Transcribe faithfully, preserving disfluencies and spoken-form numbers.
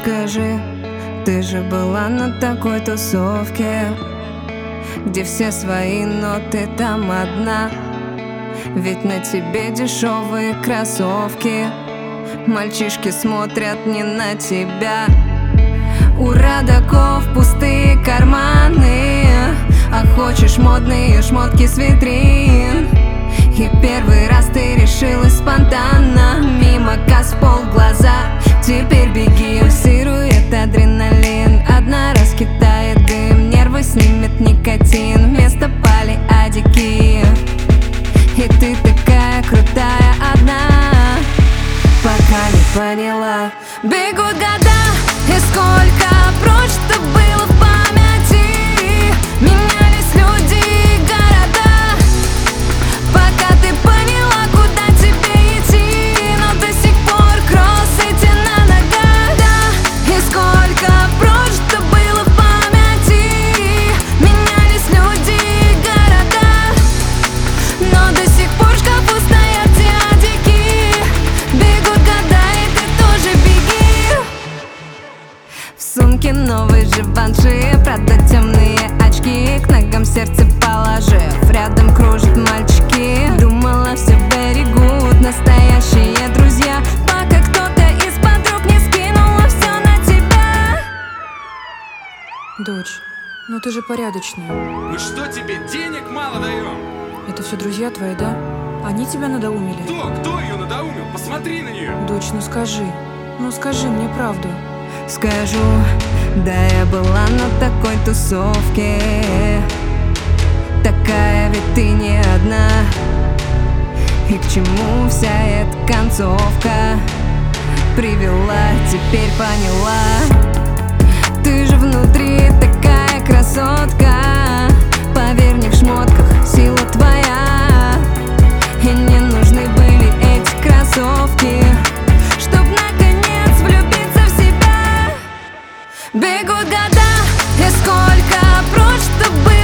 Скажи, ты же была на такой тусовке, где все свои, но ты там одна. Ведь на тебе дешевые кроссовки, мальчишки смотрят не на тебя. У родаков пустые карманы, а хочешь модные шмотки с витрин. И первый раз ты решилась спонтанно, мимо касс полглаза. Теперь беги, пульсирует адреналин, одна раскидает дым, нервы снимет никотин, вместо пали адики. И ты такая крутая одна, пока не поняла. Бегут года, и сколько прочь-то было в памяти. Менялись люди и города, пока ты поняла, куда тебе идти. Но до сих пор кроссы те на ногах, да. И сколько прочь-то было в памяти. Менялись люди и города, но до сих пор в шкафу стоят те адики. Бегут года, и ты тоже беги. В сумке новые живанши, правда темные очки, к ногам сердце положив, рядом кружат мальчики. Думала, все very good, настоящие друзья, пока кто-то из подруг не скинула все на тебя. Дочь, ну ты же порядочная. Мы что, тебе денег мало даем? Это все друзья твои, да? Они тебя надоумили? Кто? Кто ее надоумил? Посмотри на нее. Дочь, ну скажи, ну скажи мне правду. Скажу, да, я была на такой тусовке, такая ведь ты не одна. И к чему вся эта концовка привела, теперь поняла. Ты же внутри такая красотка, поверь, не в шмотках сила твоя. И не нужны были эти кроссовки, чтоб наконец влюбиться в себя. Бегут года, и сколько прочь-то было.